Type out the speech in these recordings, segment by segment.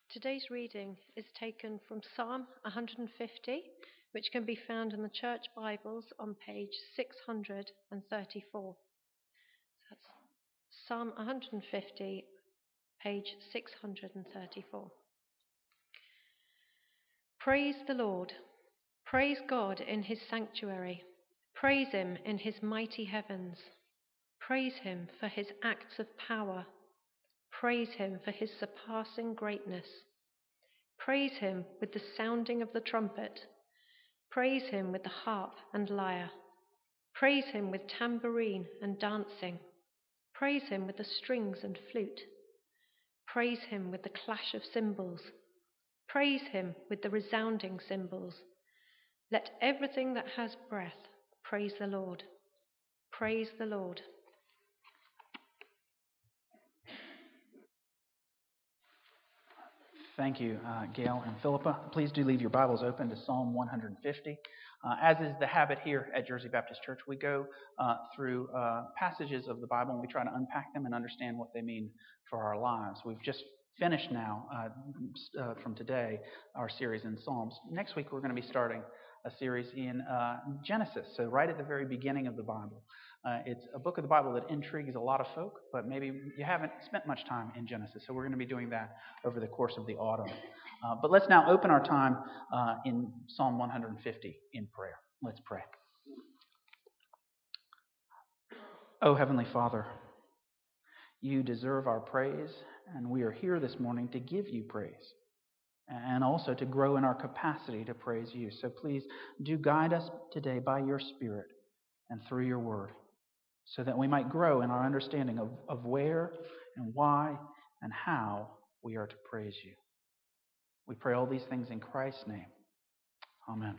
Today's reading is taken from Psalm 150, which can be found in the Church Bibles on page 634. That's Psalm 150, page 634. Praise the Lord. Praise God in his sanctuary. Praise him in his mighty heavens. Praise him for his acts of power. Praise him for his surpassing greatness. Praise him with the sounding of the trumpet. Praise him with the harp and lyre. Praise him with tambourine and dancing. Praise him with the strings and flute. Praise him with the clash of cymbals. Praise him with the resounding cymbals. Let everything that has breath praise the Lord. Praise the Lord. Thank you, Gail and Philippa. Please do leave your Bibles open to Psalm 150. As is the habit here at Jersey Baptist Church, we go through passages of the Bible and we try to unpack them and understand what they mean for our lives. We've just finished now, from today, our series in Psalms. Next week we're going to be starting a series in Genesis, so right at the very beginning of the Bible. It's a book of the Bible that intrigues a lot of folk, but maybe you haven't spent much time in Genesis, so we're going to be doing that over the course of the autumn. But let's now open our time in Psalm 150 in prayer. Let's pray. Oh, Heavenly Father, you deserve our praise, and we are here this morning to give you praise and also to grow in our capacity to praise you. So please do guide us today by your Spirit and through your word, so that we might grow in our understanding of where and why and how we are to praise you. We pray all these things in Christ's name. Amen.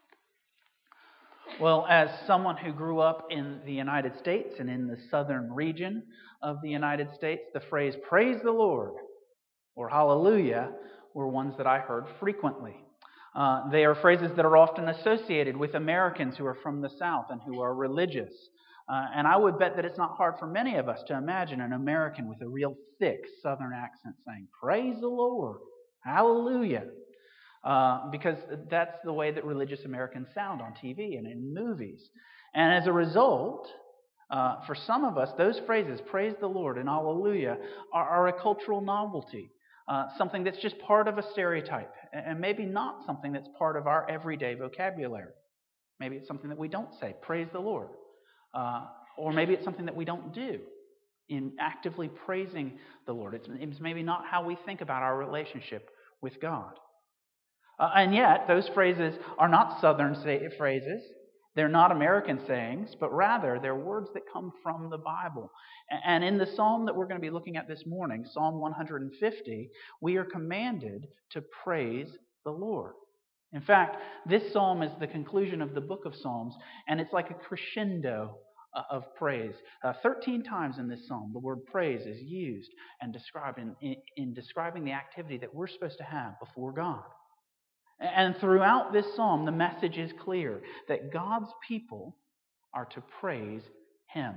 Well, as someone who grew up in the United States and in the southern region of the United States, the phrase "praise the Lord" or "hallelujah" were ones that I heard frequently. They are phrases that are often associated with Americans who are from the South and who are religious. And I would bet that it's not hard for many of us to imagine an American with a real thick Southern accent saying, "Praise the Lord, hallelujah," because that's the way that religious Americans sound on TV and in movies. And as a result, for some of us, those phrases, "praise the Lord" and "hallelujah," are a cultural novelty. Something that's just part of a stereotype, and maybe not something that's part of our everyday vocabulary. Maybe it's something that we don't say, "praise the Lord." Or maybe it's something that we don't do in actively praising the Lord. It's maybe not how we think about our relationship with God. And yet, those phrases are not Southern phrases. They're not American sayings, but rather they're words that come from the Bible. And in the psalm that we're going to be looking at this morning, Psalm 150, we are commanded to praise the Lord. In fact, this psalm is the conclusion of the book of Psalms, and it's like a crescendo of praise. 13 times in this psalm, the word praise is used and described in describing the activity that we're supposed to have before God. And throughout this psalm, the message is clear that God's people are to praise Him.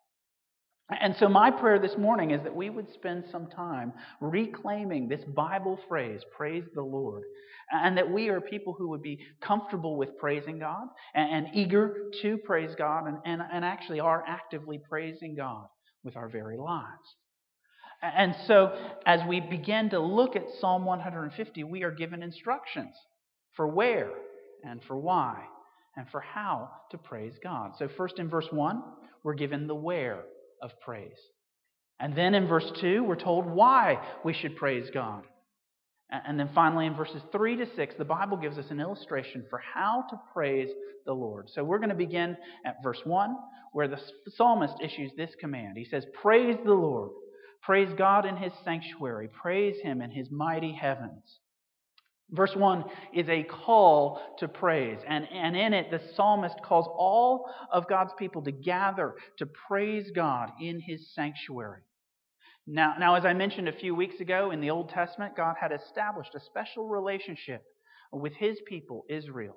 And so my prayer this morning is that we would spend some time reclaiming this Bible phrase, "praise the Lord," and that we are people who would be comfortable with praising God and eager to praise God and actually are actively praising God with our very lives. And so as we begin to look at Psalm 150, we are given instructions for where and for why and for how to praise God. So first in verse 1, we're given the where of praise. And then in verse 2, we're told why we should praise God. And then finally in verses 3 to 6, the Bible gives us an illustration for how to praise the Lord. So we're going to begin at verse 1, where the psalmist issues this command. He says, "Praise the Lord. Praise God in His sanctuary. Praise Him in His mighty heavens." Verse 1 is a call to praise, and in it the psalmist calls all of God's people to gather to praise God in His sanctuary. Now, as I mentioned a few weeks ago, in the Old Testament, God had established a special relationship with His people, Israel.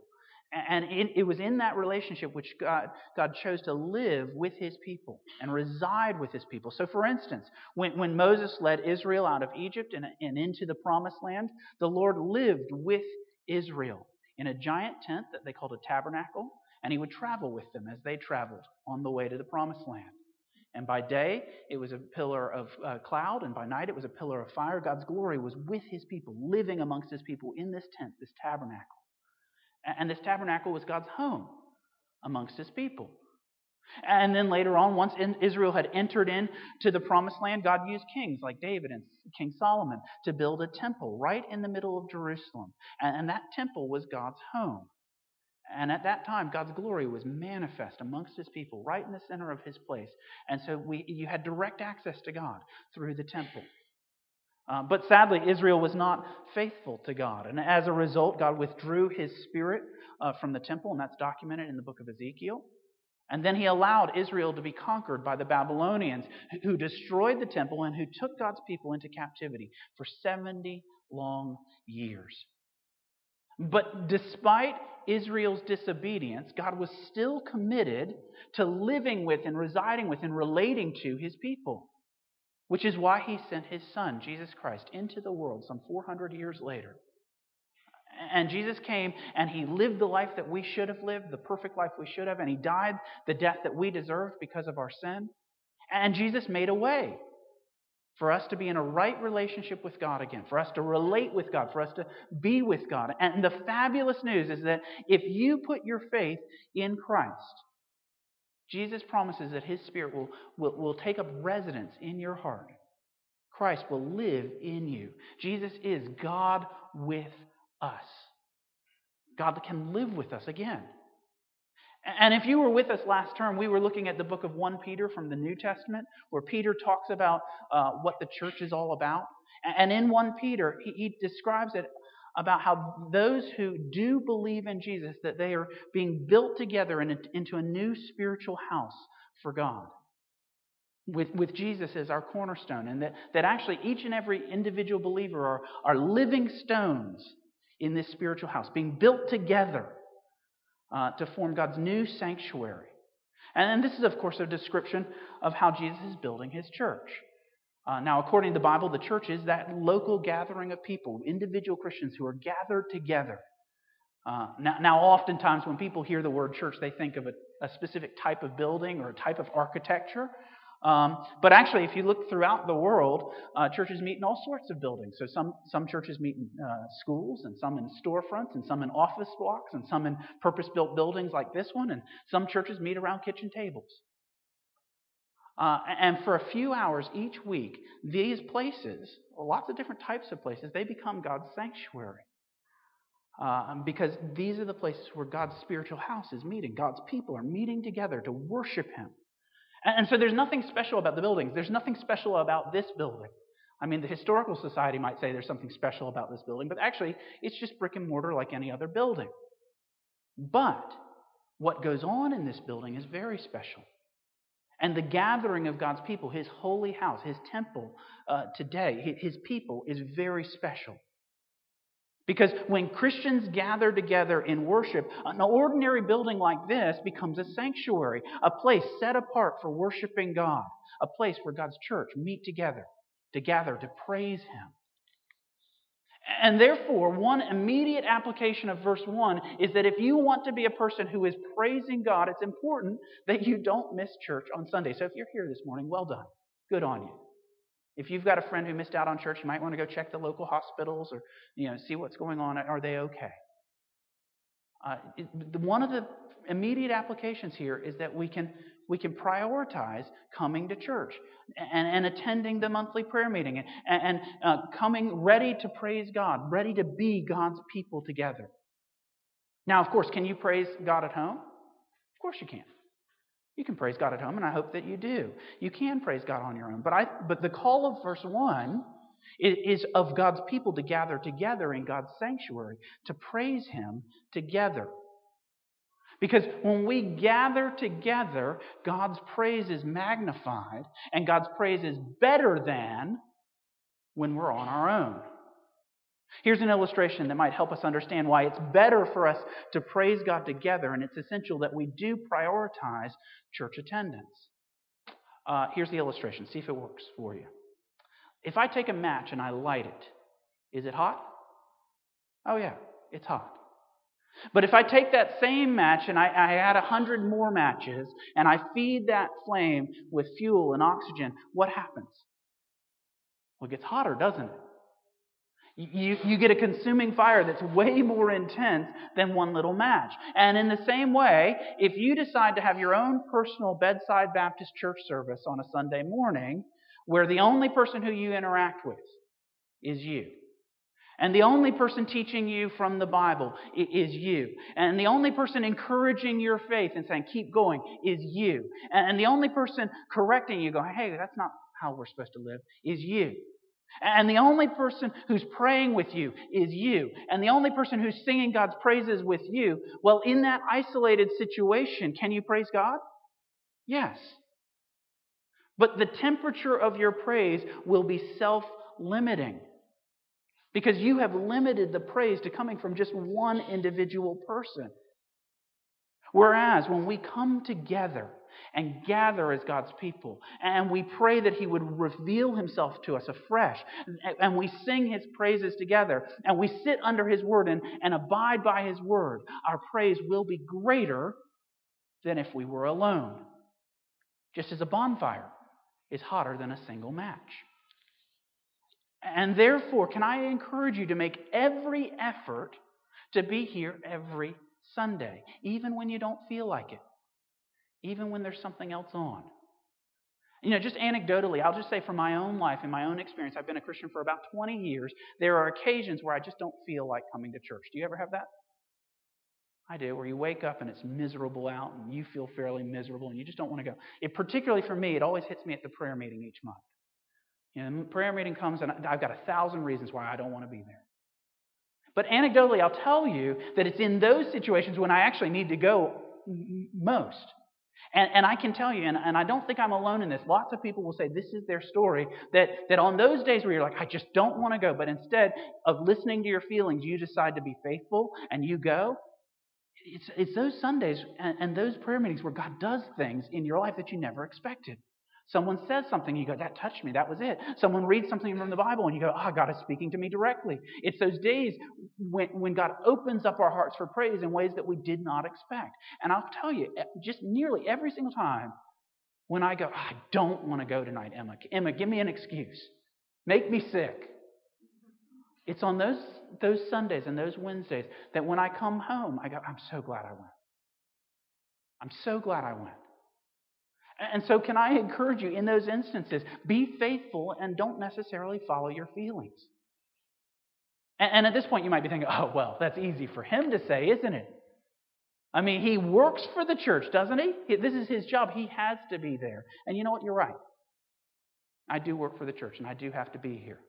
And it was in that relationship which God chose to live with his people and reside with his people. So for instance, when Moses led Israel out of Egypt and into the promised land, the Lord lived with Israel in a giant tent that they called a tabernacle, and he would travel with them as they traveled on the way to the promised land. And by day, it was a pillar of cloud, and by night, it was a pillar of fire. God's glory was with his people, living amongst his people in this tent, this tabernacle. And this tabernacle was God's home amongst his people. And then later on, once Israel had entered into the promised land, God used kings like David and King Solomon to build a temple right in the middle of Jerusalem. And that temple was God's home. And at that time, God's glory was manifest amongst his people, right in the center of his place. And so you had direct access to God through the temple. But sadly, Israel was not faithful to God. And as a result, God withdrew his spirit from the temple, and that's documented in the book of Ezekiel. And then he allowed Israel to be conquered by the Babylonians, who destroyed the temple and who took God's people into captivity for 70 long years. But despite Israel's disobedience, God was still committed to living with and residing with and relating to his people. Which is why he sent his son, Jesus Christ, into the world some 400 years later. And Jesus came and he lived the life that we should have lived, the perfect life we should have, and he died the death that we deserved because of our sin. And Jesus made a way for us to be in a right relationship with God again, for us to relate with God, for us to be with God. And the fabulous news is that if you put your faith in Christ, Jesus promises that his Spirit will take up residence in your heart. Christ will live in you. Jesus is God with us. God can live with us again. And if you were with us last term, we were looking at the book of 1 Peter from the New Testament, where Peter talks about what the church is all about. And in 1 Peter, he describes it about how those who do believe in Jesus, that they are being built together into a new spiritual house for God, with Jesus as our cornerstone, and that actually each and every individual believer are living stones in this spiritual house, being built together to form God's new sanctuary. And this is, of course, a description of how Jesus is building his church. Now, according to the Bible, the church is that local gathering of people, individual Christians who are gathered together. Now, oftentimes when people hear the word church, they think of a specific type of building or a type of architecture. But actually, if you look throughout the world, churches meet in all sorts of buildings. So some churches meet in schools, and some in storefronts, and some in office blocks, and some in purpose-built buildings like this one, and some churches meet around kitchen tables. And for a few hours each week, these places, lots of different types of places, they become God's sanctuary. Because these are the places where God's spiritual house is meeting. God's people are meeting together to worship him. And so there's nothing special about the buildings. There's nothing special about this building. I mean, the Historical Society might say there's something special about this building, but actually it's just brick and mortar like any other building. But what goes on in this building is very special. And the gathering of God's people, his holy house, his temple today, his people, is very special. Because when Christians gather together in worship, an ordinary building like this becomes a sanctuary, a place set apart for worshiping God, a place where God's church meet together to gather to praise him. And therefore, one immediate application of verse 1 is that if you want to be a person who is praising God, it's important that you don't miss church on Sunday. So if you're here this morning, well done. Good on you. If you've got a friend who missed out on church, you might want to go check the local hospitals or see what's going on. Are they okay? One of the immediate applications here is that we can prioritize coming to church and attending the monthly prayer meeting and coming ready to praise God, ready to be God's people together. Now, of course, can you praise God at home? Of course you can. You can praise God at home, and I hope that you do. You can praise God on your own. But the call of verse 1 is of God's people to gather together in God's sanctuary, to praise him together. Because when we gather together, God's praise is magnified, and God's praise is better than when we're on our own. Here's an illustration that might help us understand why it's better for us to praise God together, and it's essential that we do prioritize church attendance. Here's the illustration. See if it works for you. If I take a match and I light it, is it hot? Oh yeah, it's hot. But if I take that same match and I add 100 more matches and I feed that flame with fuel and oxygen, what happens? Well, it gets hotter, doesn't it? You get a consuming fire that's way more intense than one little match. And in the same way, if you decide to have your own personal bedside Baptist church service on a Sunday morning, where the only person who you interact with is you, and the only person teaching you from the Bible is you, and the only person encouraging your faith and saying, keep going, is you, and the only person correcting you, going, hey, that's not how we're supposed to live, is you. And the only person who's praying with you is you. And the only person who's singing God's praises with you, well, in that isolated situation, can you praise God? Yes. But the temperature of your praise will be self-limiting, because you have limited the praise to coming from just one individual person. Whereas when we come together and gather as God's people, and we pray that He would reveal Himself to us afresh, and we sing His praises together, and we sit under His Word and abide by His Word, our praise will be greater than if we were alone. Just as a bonfire is hotter than a single match. And therefore, can I encourage you to make every effort to be here every Sunday, even when you don't feel like it, even when there's something else on. You know, just anecdotally, I'll just say from my own life and my own experience, I've been a Christian for about 20 years. There are occasions where I just don't feel like coming to church. Do you ever have that? I do, where you wake up and it's miserable out and you feel fairly miserable and you just don't want to go. Particularly for me, it always hits me at the prayer meeting each month. You know, the prayer meeting comes and I've got 1,000 reasons why I don't want to be there. But anecdotally, I'll tell you that it's in those situations when I actually need to go most. And I can tell you, and I don't think I'm alone in this, lots of people will say this is their story, that on those days where you're like, I just don't want to go, but instead of listening to your feelings, you decide to be faithful and you go. It's those Sundays and those prayer meetings where God does things in your life that you never expected. Someone says something, you go, that touched me, that was it. Someone reads something from the Bible, and you go, God is speaking to me directly. It's those days when God opens up our hearts for praise in ways that we did not expect. And I'll tell you, just nearly every single time when I go, I don't want to go tonight, Emma. Emma, give me an excuse. Make me sick. It's on those Sundays and those Wednesdays that when I come home, I go, I'm so glad I went. I'm so glad I went. And so can I encourage you in those instances, be faithful and don't necessarily follow your feelings. And at this point you might be thinking, oh, well, that's easy for him to say, isn't it? I mean, he works for the church, doesn't he? This is his job. He has to be there. And you know what? You're right. I do work for the church and I do have to be here.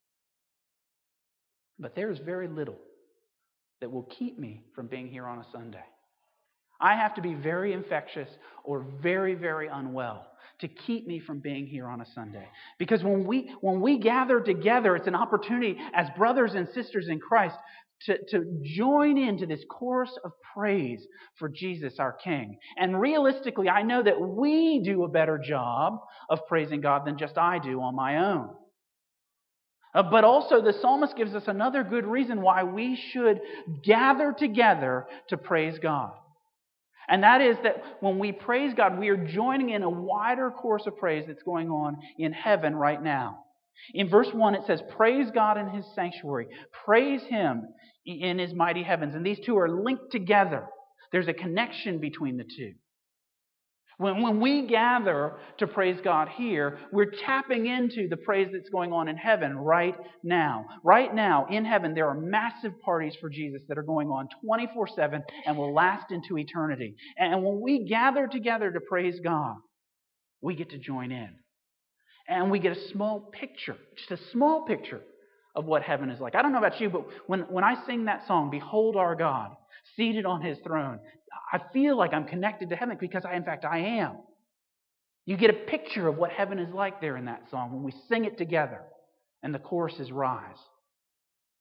But there's very little that will keep me from being here on a Sunday. I have to be very infectious or very, very unwell to keep me from being here on a Sunday. Because when we gather together, it's an opportunity as brothers and sisters in Christ to join into this chorus of praise for Jesus, our King. And realistically, I know that we do a better job of praising God than just I do on my own. But also, the psalmist gives us another good reason why we should gather together to praise God. And that is that when we praise God, we are joining in a wider course of praise that's going on in heaven right now. In verse 1, it says, praise God in His sanctuary. Praise Him in His mighty heavens. And these two are linked together. There's a connection between the two. When we gather to praise God here, we're tapping into the praise that's going on in heaven right now. Right now, in heaven, there are massive parties for Jesus that are going on 24/7 and will last into eternity. And when we gather together to praise God, we get to join in. And we get a small picture, just a small picture of what heaven is like. I don't know about you, but when I sing that song, Behold Our God, seated on His throne, I feel like I'm connected to heaven because in fact I am. You get a picture of what heaven is like there in that song when we sing it together and the choruses rise.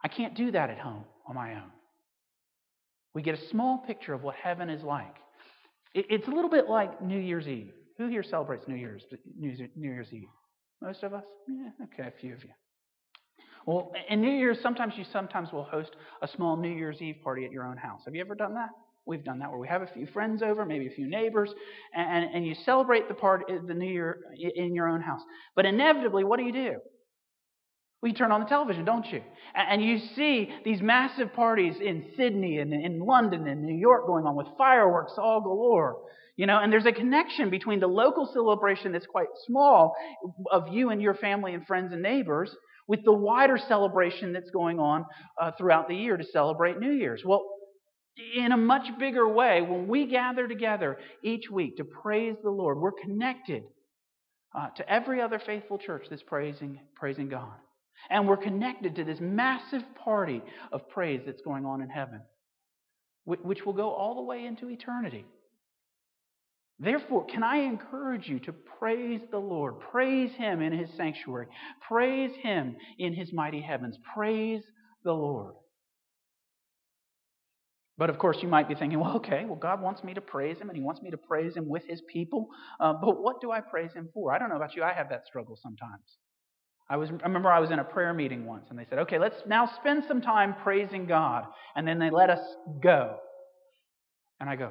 I can't do that at home on my own. We get a small picture of what heaven is like. It's a little bit like New Year's Eve. Who here celebrates New Year's Eve? Most of us? Yeah, okay, a few of you. Well, in New Year's, sometimes will host a small New Year's Eve party at your own house. Have you ever done that? We've done that, where we have a few friends over, maybe a few neighbors, and you celebrate the New Year in your own house. But inevitably, what do? Well, you turn on the television, don't you? And you see these massive parties in Sydney and in London and New York going on with fireworks all galore. And there's a connection between the local celebration that's quite small of you and your family and friends and neighbors with the wider celebration that's going on throughout the year to celebrate New Year's. Well, in a much bigger way, when we gather together each week to praise the Lord, we're connected to every other faithful church that's praising God. And we're connected to this massive party of praise that's going on in heaven, which will go all the way into eternity. Therefore, can I encourage you to praise the Lord? Praise Him in His sanctuary. Praise Him in His mighty heavens. Praise the Lord. But of course, you might be thinking, well, God wants me to praise Him, and He wants me to praise Him with His people. But what do I praise Him for? I don't know about you. I have that struggle sometimes. I remember I was in a prayer meeting once, and they said, okay, let's now spend some time praising God. And then they let us go. And I go,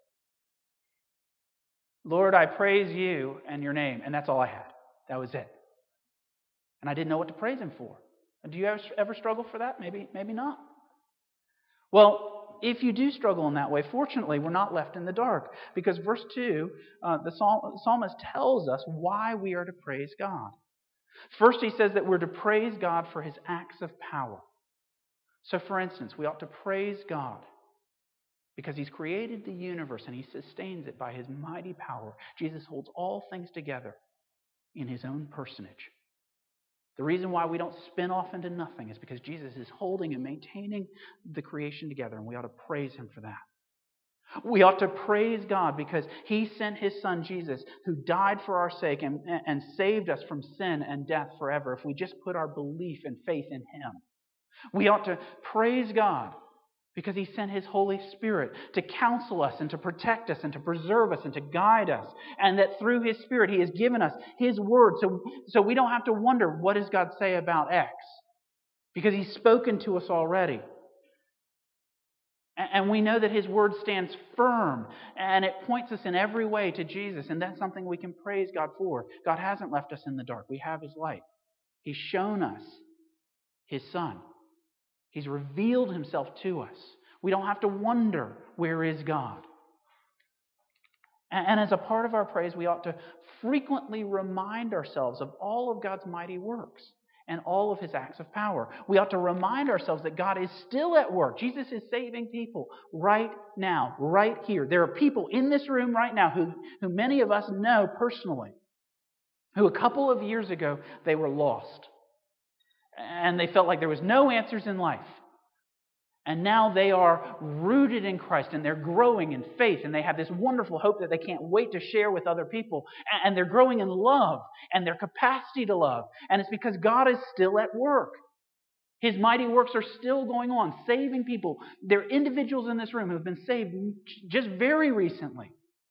Lord, I praise you and your name. And that's all I had. That was it. And I didn't know what to praise Him for. Do you ever struggle for that? Maybe not. Well, if you do struggle in that way, fortunately, we're not left in the dark. Because verse 2, the psalmist tells us why we are to praise God. First, he says that we're to praise God for His acts of power. So, for instance, we ought to praise God because He's created the universe and He sustains it by His mighty power. Jesus holds all things together in His own personage. The reason why we don't spin off into nothing is because Jesus is holding and maintaining the creation together, and we ought to praise Him for that. We ought to praise God because He sent His Son Jesus, who died for our sake and saved us from sin and death forever if we just put our belief and faith in Him. We ought to praise God because He sent His Holy Spirit to counsel us and to protect us and to preserve us and to guide us. And that through His Spirit He has given us His Word so we don't have to wonder, what does God say about X? Because He's spoken to us already. And we know that His Word stands firm and it points us in every way to Jesus. And that's something we can praise God for. God hasn't left us in the dark. We have His light. He's shown us His Son. He's revealed Himself to us. We don't have to wonder, where is God? And as a part of our praise, we ought to frequently remind ourselves of all of God's mighty works and all of His acts of power. We ought to remind ourselves that God is still at work. Jesus is saving people right now, right here. There are people in this room right now who many of us know personally, who a couple of years ago, they were lost. And they felt like there was no answers in life. And now they are rooted in Christ and they're growing in faith and they have this wonderful hope that they can't wait to share with other people. And they're growing in love and their capacity to love. And it's because God is still at work. His mighty works are still going on, saving people. There are individuals in this room who have been saved just very recently.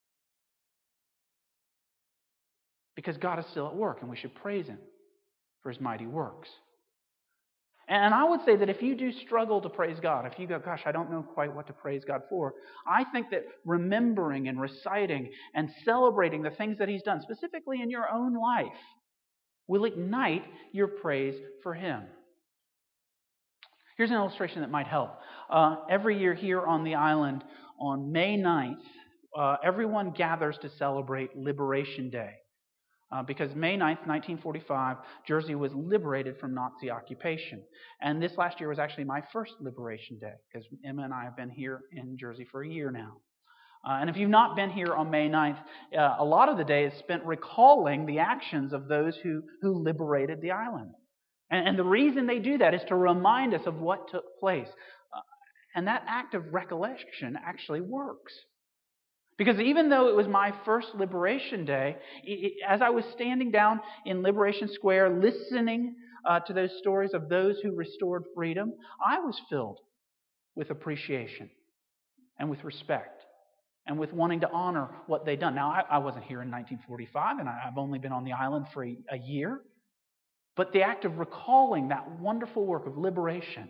Because God is still at work and we should praise Him for His mighty works. And I would say that if you do struggle to praise God, if you go, gosh, I don't know quite what to praise God for, I think that remembering and reciting and celebrating the things that He's done, specifically in your own life, will ignite your praise for Him. Here's an illustration that might help. Every year here on the island, on May 9th, everyone gathers to celebrate Liberation Day. Because May 9th, 1945, Jersey was liberated from Nazi occupation. And this last year was actually my first Liberation Day, because Emma and I have been here in Jersey for a year now. And if you've not been here on May 9th, a lot of the day is spent recalling the actions of those who liberated the island. And the reason they do that is to remind us of what took place. And that act of recollection actually works. Because even though it was my first Liberation Day, as I was standing down in Liberation Square listening to those stories of those who restored freedom, I was filled with appreciation and with respect and with wanting to honor what they'd done. Now, I wasn't here in 1945, and I've only been on the island for a year. But the act of recalling that wonderful work of liberation,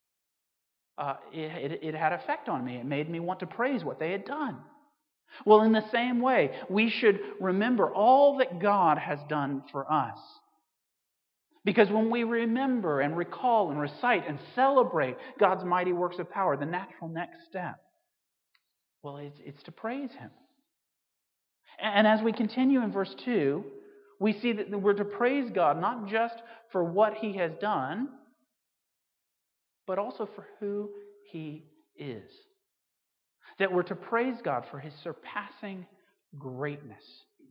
it had effect on me. It made me want to praise what they had done. Well, in the same way, we should remember all that God has done for us. Because when we remember and recall and recite and celebrate God's mighty works of power, the natural next step, well, it's to praise Him. And as we continue in verse 2, we see that we're to praise God not just for what He has done, but also for who He is. That we're to praise God for His surpassing greatness.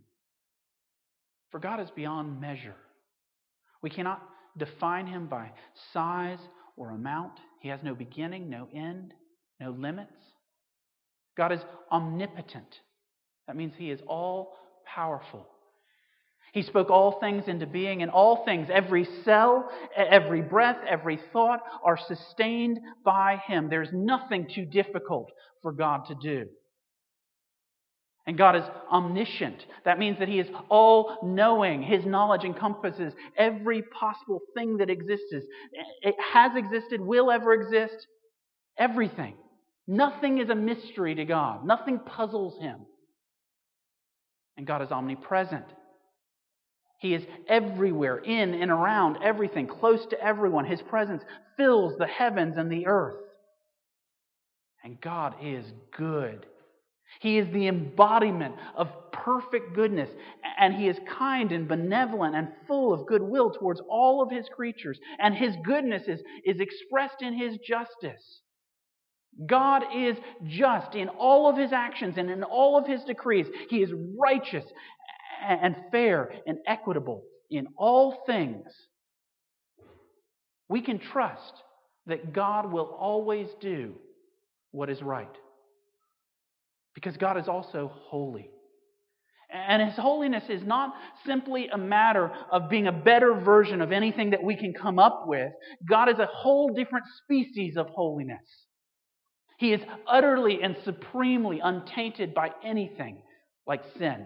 For God is beyond measure. We cannot define Him by size or amount. He has no beginning, no end, no limits. God is omnipotent. That means He is all-powerful. He spoke all things into being, and all things, every cell, every breath, every thought, are sustained by Him. There's nothing too difficult for God to do. And God is omniscient. That means that He is all-knowing. His knowledge encompasses every possible thing that exists. It has existed, will ever exist, everything. Nothing is a mystery to God. Nothing puzzles Him. And God is omnipresent. He is everywhere, in and around everything, close to everyone. His presence fills the heavens and the earth. And God is good. He is the embodiment of perfect goodness, and He is kind and benevolent and full of goodwill towards all of His creatures. And His goodness is expressed in His justice. God is just in all of His actions and in all of His decrees. He is righteous and fair and equitable in all things. We can trust that God will always do what is right. Because God is also holy. And His holiness is not simply a matter of being a better version of anything that we can come up with. God is a whole different species of holiness. He is utterly and supremely untainted by anything like sin.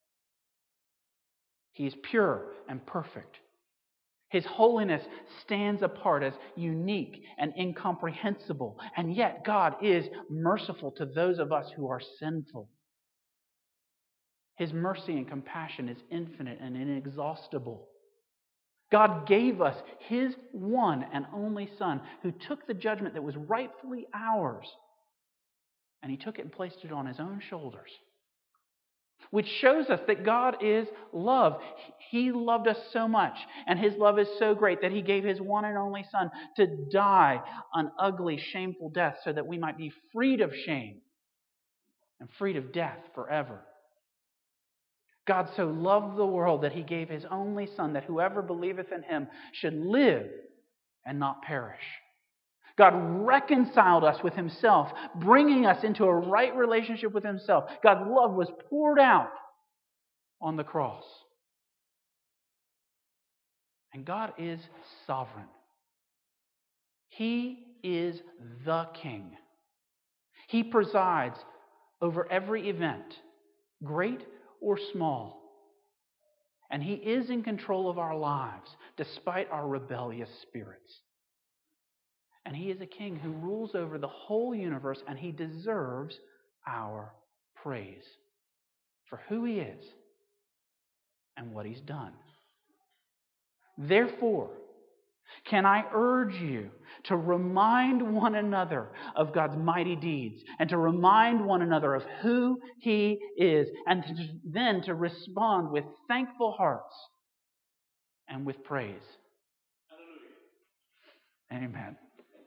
He is pure and perfect. His holiness stands apart as unique and incomprehensible. And yet God is merciful to those of us who are sinful. His mercy and compassion is infinite and inexhaustible. God gave us His one and only Son, who took the judgment that was rightfully ours, and He took it and placed it on His own shoulders. Which shows us that God is love. He loved us so much, and His love is so great that He gave His one and only Son to die an ugly, shameful death so that we might be freed of shame and freed of death forever. God so loved the world that He gave His only Son, that whoever believeth in Him should live and not perish. God reconciled us with Himself, bringing us into a right relationship with Himself. God's love was poured out on the cross. And God is sovereign. He is the King. He presides over every event, great or small. And He is in control of our lives, despite our rebellious spirits. And He is a King who rules over the whole universe, and He deserves our praise for who He is and what He's done. Therefore, can I urge you to remind one another of God's mighty deeds, and to remind one another of who He is, and then to respond with thankful hearts and with praise. Amen.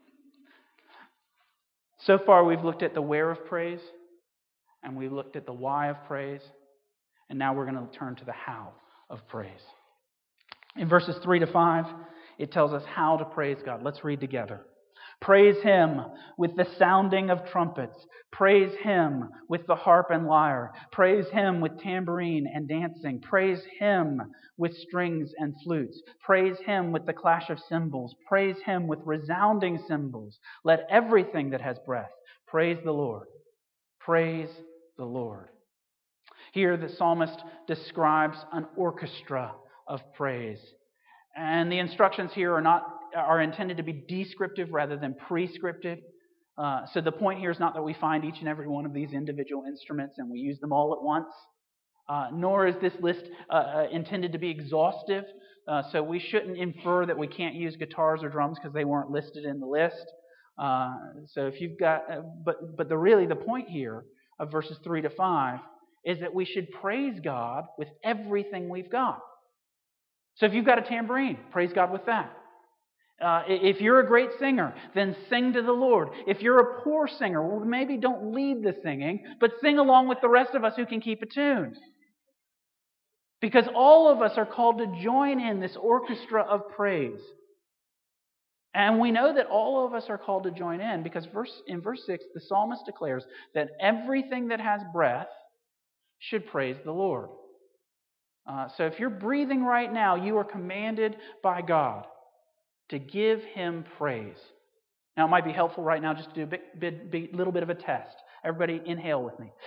So far, we've looked at the where of praise, and we looked at the why of praise, and now we're going to turn to the how of praise. In verses 3 to 5, it tells us how to praise God. Let's read together. Praise Him with the sounding of trumpets. Praise Him with the harp and lyre. Praise Him with tambourine and dancing. Praise Him with strings and flutes. Praise Him with the clash of cymbals. Praise Him with resounding cymbals. Let everything that has breath praise the Lord. Praise the Lord. Here the psalmist describes an orchestra of praise. And the instructions here are intended to be descriptive rather than prescriptive. So the point here is not that we find each and every one of these individual instruments and we use them all at once. Nor is this list intended to be exhaustive. So we shouldn't infer that we can't use guitars or drums because they weren't listed in the list. So if you've got, but the point here of verses 3 to 5 is that we should praise God with everything we've got. So if you've got a tambourine, praise God with that. If you're a great singer, then sing to the Lord. If you're a poor singer, well, maybe don't lead the singing, but sing along with the rest of us who can keep a tune. Because all of us are called to join in this orchestra of praise. And we know that all of us are called to join in because in verse 6, the psalmist declares that everything that has breath should praise the Lord. So if you're breathing right now, you are commanded by God to give Him praise. Now, it might be helpful right now just to do a little bit of a test. Everybody inhale with me.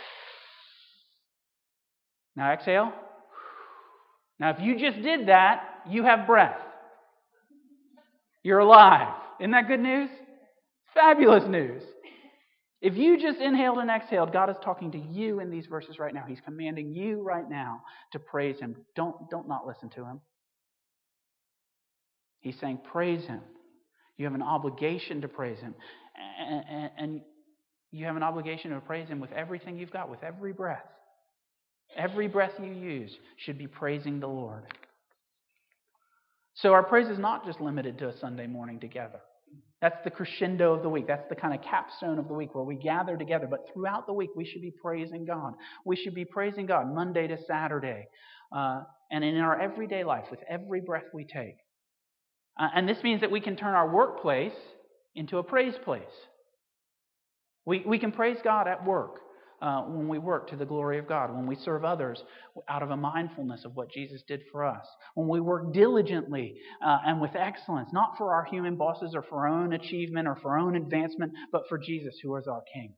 Now exhale. Now, if you just did that, you have breath. You're alive. Isn't that good news? Fabulous news. If you just inhaled and exhaled, God is talking to you in these verses right now. He's commanding you right now to praise Him. Don't not listen to Him. He's saying, praise Him. You have an obligation to praise Him. And you have an obligation to praise Him with everything you've got, with every breath. Every breath you use should be praising the Lord. So our praise is not just limited to a Sunday morning together. That's the crescendo of the week. That's the kind of capstone of the week where we gather together. But throughout the week, we should be praising God. We should be praising God Monday to Saturday. And in our everyday life, with every breath we take. And this means that we can turn our workplace into a praise place. We can praise God at work when we work to the glory of God, when we serve others out of a mindfulness of what Jesus did for us, when we work diligently and with excellence, not for our human bosses or for our own achievement or for our own advancement, but for Jesus, who is our King.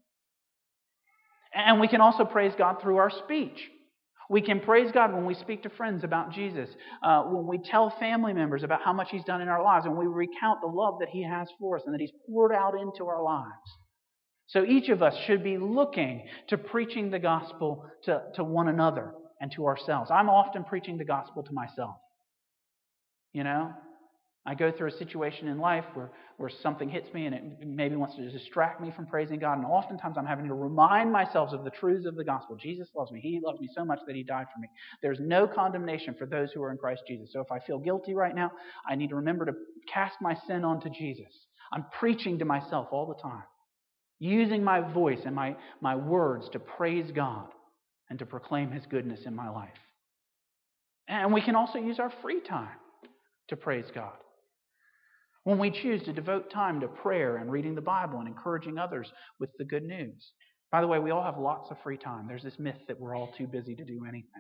And we can also praise God through our speech. We can praise God when we speak to friends about Jesus, when we tell family members about how much He's done in our lives, and we recount the love that He has for us and that He's poured out into our lives. So each of us should be looking to preaching the gospel to one another and to ourselves. I'm often preaching the gospel to myself. You know, I go through a situation in life where something hits me and it maybe wants to distract me from praising God. And oftentimes I'm having to remind myself of the truths of the gospel. Jesus loves me. He loves me so much that He died for me. There's no condemnation for those who are in Christ Jesus. So if I feel guilty right now, I need to remember to cast my sin onto Jesus. I'm preaching to myself all the time, using my voice and my words to praise God and to proclaim His goodness in my life. And we can also use our free time to praise God. When we choose to devote time to prayer and reading the Bible and encouraging others with the good news. By the way, we all have lots of free time. There's this myth that we're all too busy to do anything.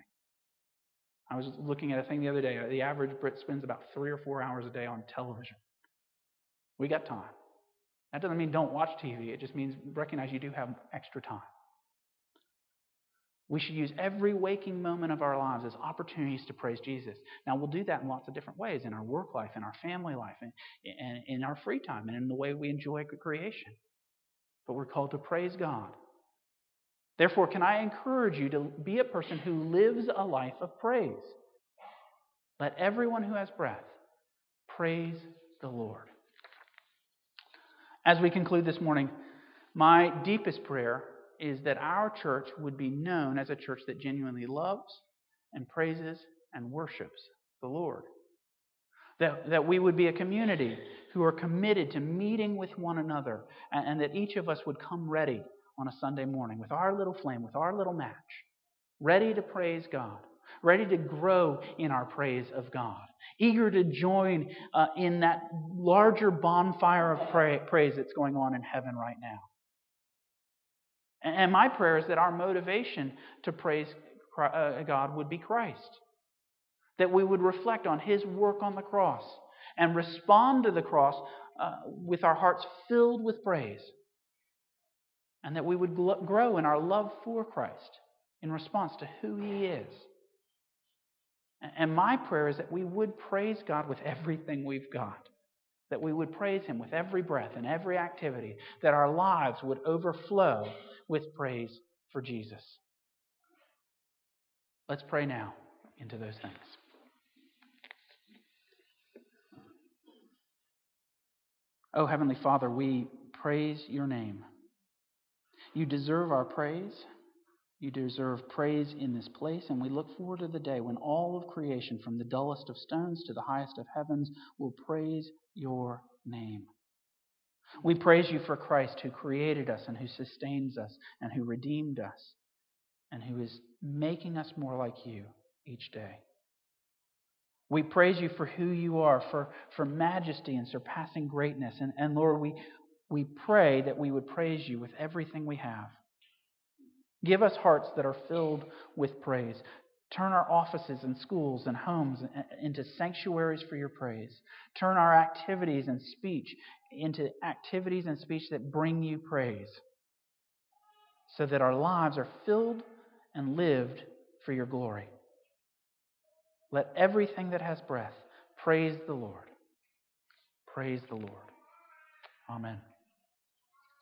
I was looking at a thing the other day. The average Brit spends about 3 or 4 hours a day on television. We got time. That doesn't mean don't watch TV. It just means recognize you do have extra time. We should use every waking moment of our lives as opportunities to praise Jesus. Now, we'll do that in lots of different ways, in our work life, in our family life, and in our free time, and in the way we enjoy creation. But we're called to praise God. Therefore, can I encourage you to be a person who lives a life of praise? Let everyone who has breath praise the Lord. As we conclude this morning, my deepest prayer is that our church would be known as a church that genuinely loves and praises and worships the Lord. That we would be a community who are committed to meeting with one another, and that each of us would come ready on a Sunday morning with our little flame, with our little match, ready to praise God, ready to grow in our praise of God, eager to join in that larger bonfire of praise that's going on in heaven right now. And my prayer is that our motivation to praise God would be Christ, that we would reflect on His work on the cross and respond to the cross with our hearts filled with praise, and that we would grow in our love for Christ in response to who He is. And my prayer is that we would praise God with everything we've got, that we would praise Him with every breath and every activity, that our lives would overflow with praise for Jesus. Let's pray now into those things. Oh, Heavenly Father, we praise your name. You deserve our praise. You deserve praise in this place, and we look forward to the day when all of creation, from the dullest of stones to the highest of heavens, will praise your name. We praise you for Christ, who created us and who sustains us and who redeemed us and who is making us more like you each day. We praise you for who you are, for majesty and surpassing greatness. And Lord, we pray that we would praise you with everything we have. Give us hearts that are filled with praise. Turn our offices and schools and homes into sanctuaries for your praise. Turn our activities and speech into activities and speech that bring you praise, so that our lives are filled and lived for your glory. Let everything that has breath praise the Lord. Praise the Lord. Amen.